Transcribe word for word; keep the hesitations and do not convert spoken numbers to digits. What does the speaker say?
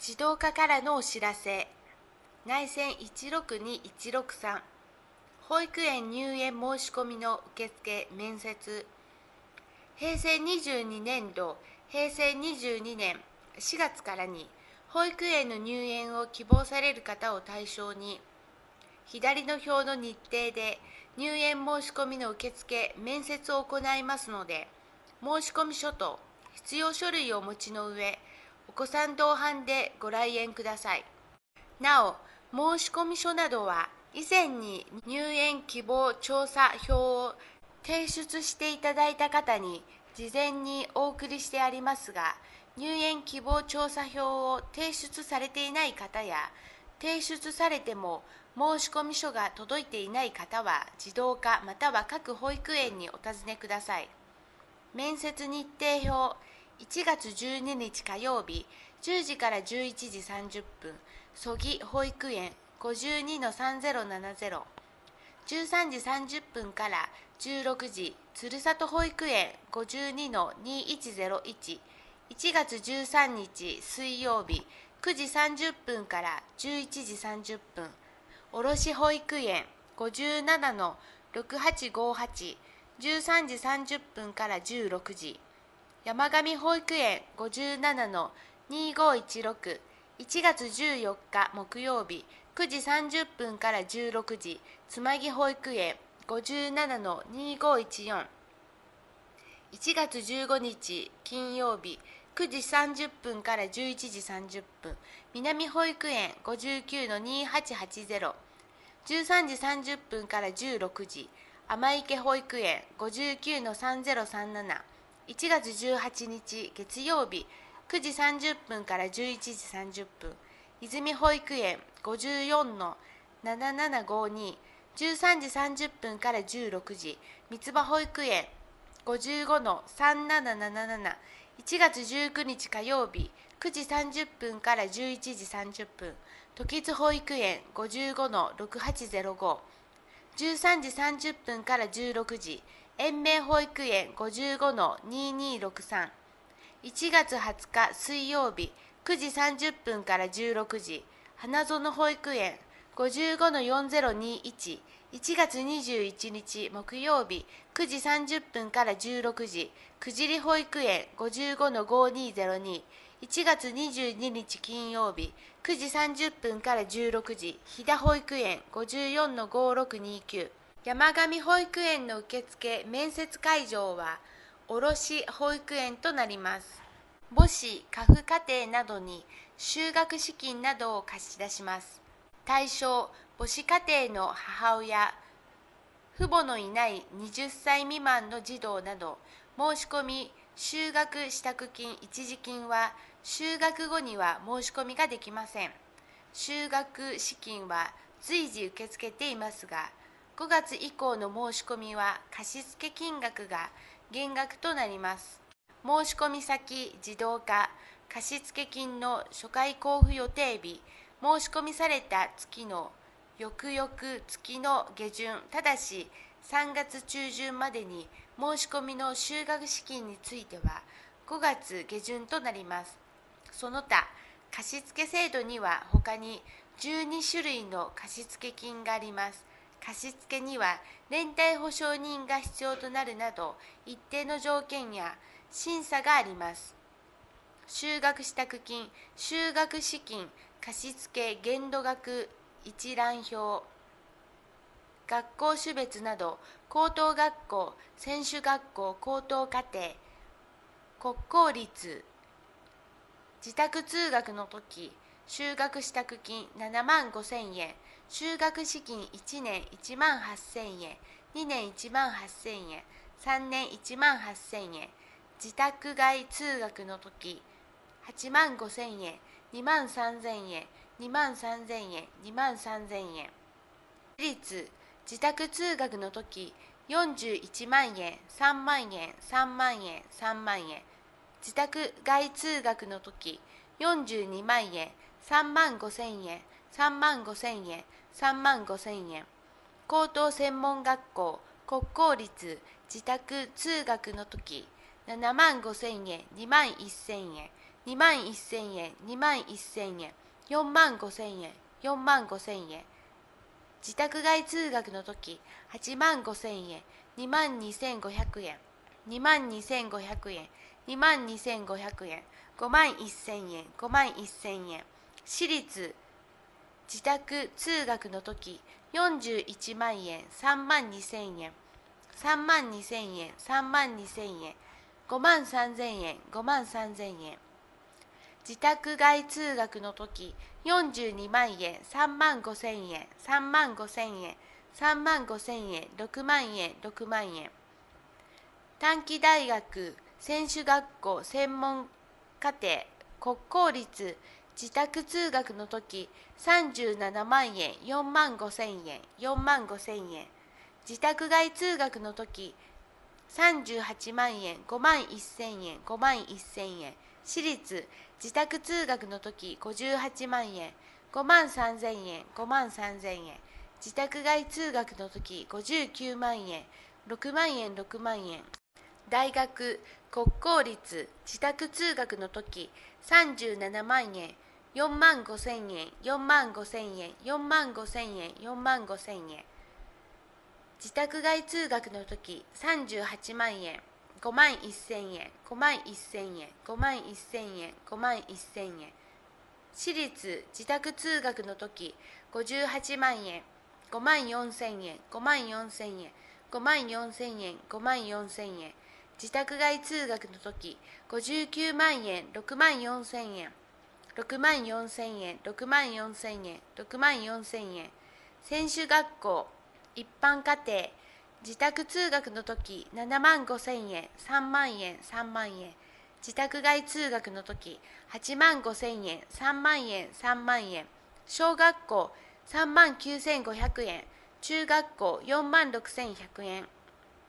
児童課からのお知らせ。内線いちろくにいちろくさん、保育園入園申し込みの受付面接。平成にじゅうにねんど、平成にじゅうにねんしがつからに、保育園の入園を希望される方を対象に、左の表の日程で入園申し込みの受付面接を行いますので、申し込み書と必要書類をお持ちの上、お子さん同伴でご来園ください。なお、申し込み書などは以前に入園希望調査票を提出していただいた方に事前にお送りしてありますが、入園希望調査票を提出されていない方や、提出されても申し込み書が届いていない方は、児童課または各保育園にお尋ねください。面接日程表、いちがつじゅうににち火曜日、じゅうじからじゅういちじさんじゅっぷん、曽木保育園 ごじゅうにのさんぜろななぜろ、じゅうさんじさんじゅっぷんからじゅうろくじ、鶴里保育園 ごじゅうにのにいちぜろいち、いちがつじゅうさんにち水曜日、くじさんじゅっぷんからじゅういちじさんじゅっぷん、卸保育園 ごじゅうななのろくはちごはち、じゅうさんじさんじゅっぷんからじゅうろくじ、山上保育園 ごじゅうななのにごいちろく、いちがつじゅうよっか木曜日、くじさんじゅっぷんからじゅうろくじ、つまぎ保育園 ごじゅうななのにごいちよん、いちがつじゅうごにち金曜日、くじさんじゅっぷんからじゅういちじさんじゅっぷん、南保育園 ごじゅうきゅうのにはちはちぜろ、じゅうさんじさんじゅっぷんからじゅうろくじ、天池保育園 ごじゅうきゅうのさんぜろさんなな、いちがつじゅうはちにち月曜日、くじさんじゅっぷんからじゅういちじさんじゅっぷん、泉保育園 ごじゅうよんのななななごに、じゅうさんじさんじゅっぷんからじゅうろくじ、三つ葉保育園 ごじゅうごのさんななななな、いちがつじゅうくにち火曜日、くじさんじゅっぷんからじゅういちじさんじゅっぷん、時津保育園 ごじゅうごのろくはちぜろご、じゅうさんじさんじゅっぷんからじゅうろくじ、延命保育園 ごじゅうごのににろくさん、いちがつはつか水曜日、くじさんじゅっぷんからじゅうろくじ、花園保育園 ごじゅうごのよんぜろにいち、いちがつにじゅういちにち木曜日、くじさんじゅっぷんからじゅうろくじ、くじり保育園 ごじゅうごのごにぜろに、いちがつにじゅうににち金曜日、くじさんじゅっぷんからじゅうろくじ、飛騨保育園 ごじゅうよんのごろくにきゅう、山上保育園の受付面接会場は卸保育園となります。母子家父家庭などに就学資金などを貸し出します。対象、母子家庭の母親、父母のいないはたち未満の児童など、申し込み就学支度金一時金は就学後には申し込みができません。就学資金は随時受け付けていますが、ごがつ以降の申し込みは貸付金額が減額となります。申し込み先、児童課、貸付金の初回交付予定日、申し込みされた月の翌々月の下旬、ただしさんがつちゅうじゅんまでに申し込みの就学資金についてはごがつげじゅんとなります。その他、貸付制度には他にじゅうにしゅるいの貸付金があります。貸付には連帯保証人が必要となるなど、一定の条件や審査があります。就学支度金、就学資金、貸付限度額一覧表、学校種別など、高等学校、専守学校高等課程、国公立、自宅通学の時、就学支度金ななまんごせんえん、就学資金いちねんいちまんはっせんえん、にねんいちまんはっせんえん、さんねんいちまんはっせんえん、自宅外通学の時、はちまんごせんえん、にまんさんぜんえん、にまんさんぜんえん、にまんさんぜんえん。私立、自宅通学の時、よんじゅういちまんえん、さんまんえん、さんまんえん、さんまんえん。自宅外通学の時、よんじゅうにまんえん、さんまんごせんえん、さんまんごせんえん、さんまんごせんえん。高等専門学校、国公立、自宅通学の時、ななまんごせんえん、にまんせんえん。 にまんせんえん、にまんせんえん、よんまんごせんえん、よんまんごせんえん。自宅外通学のとき、はちまんごせんえん、にまんにせんごひゃくえん、にまんにせんごひゃくえん、にまんにせんごひゃくえん、ごまんせんえん、ごまんせんえん。私立自宅通学のとき、よんじゅういちまんえん、さんまんにせんえん、さんまんにせんえん、さんまんにせんえん、ごまんさんぜんえん、ごまんさんぜんえん。自宅外通学のとき、よんじゅうにまんえん、さんまんごせんえん、さんまんごせんえん、さんまんごせんえん、ろくまんえん、ろくまんえん。短期大学、専守学校、専門課程、国公立、自宅通学のとき、さんじゅうななまんえん、よんまんごせんえん、よんまんごせんえん。自宅外通学のとき、さんじゅうはちまんえん、ごまんせんえん、ごまんせんえん。私立自宅通学のとき、ごじゅうはちまんえん、ごまんさんぜんえん、ごまんさんぜんえん。自宅外通学のとき、ごじゅうきゅうまんえん、ろくまんえん、ろくまんえん。大学、国公立、自宅通学のとき、さんじゅうななまんえん、よんまんごせんえん、よんまんごせんえん、よんまんごせんえん、よんまんごせんえん。自宅外通学のとき、さんじゅうはちまんえん、ごまんせんえん、ごまんせんえん、ごまんせんえん、ごまんせんえん。私立自宅通学のとき、ごじゅうはちまんえん、ごまんよんせんえん、ごまんよんせんえん、ごまんよんせんえん、ごまんよんせんえん。自宅外通学のとき、ごじゅうきゅうまんえん、ろくまんよんせんえん、ろくまんよんせんえん、ろくまんよんせんえん、ろくまんよんせんえん。専守学校、一般家庭、自宅通学のとき、ななまんごせんえん、さんまんえん、さんまんえん。自宅外通学のとき、はちまんごせんえん、さんまんえん、さんまんえん。小学校、さんまんきゅうせんごひゃくえん。中学校、よんまんろくせんひゃくえん。